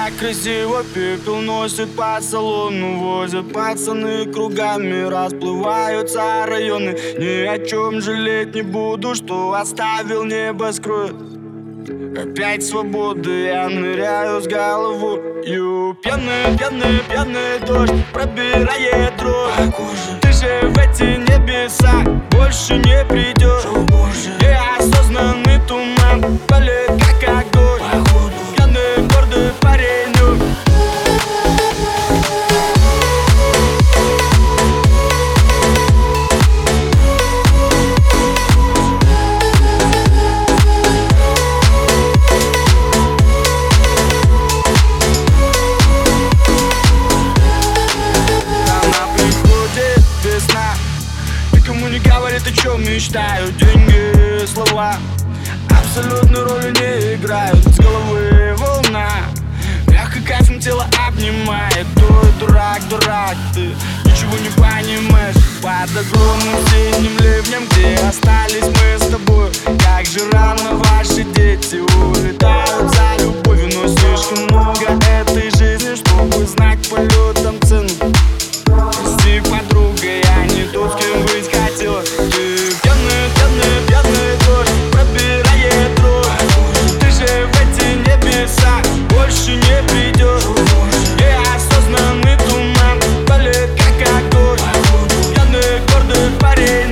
так красиво, пепел носит по салону. Возят пацаны кругами, расплываются районы. Ни о чем жалеть не буду, что оставил небоскреб. Опять свобода, я ныряю с головою. Пьяный, пьяный, пьяный дождь пробирает дрожь по коже. Ты же в эти небеса больше не придешь. Неосознанный туман палит как огонь. Пьяный, гордый паренек. Никому не говорит, о чем мечтают. Деньги, слова абсолютной роли не играют. С головы волна, мягко кайфом тело обнимает. Ой, дурак, дурак, ты ничего не понимаешь. Под огромным синим ливнем, где остались мы с тобой. Как же рано ваши дети улетают за любовью. Но слишком много этой жизни, чтобы знать полетом цену. Прости, подруга, я не тот, с кем быть хотела. Ты пьяный, пьяный, пьяный дождь пробирает дрожь. Ты же в эти небеса больше не придешь. Неосознанный туман палит как огонь. Пьяный, гордый паренек.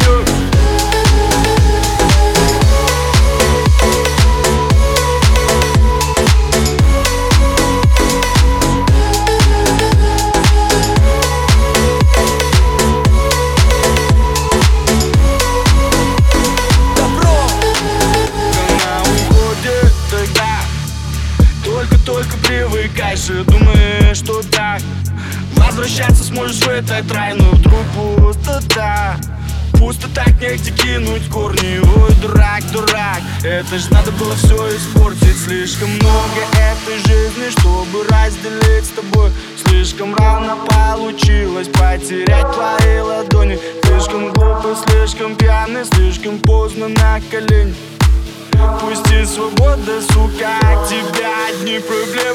Только привыкай же, думаешь, что так возвращаться сможешь в этот рай. Но вдруг пустота, пусто так негде кинуть корни. Ой, дурак, дурак, это ж надо было все испортить. Слишком много этой жизни, чтобы разделить с тобой. Слишком рано получилось потерять твои ладони. Слишком глупый, слишком пьяный, слишком поздно на колени. Пусти, свобода, сука, от тебя одни проблемы.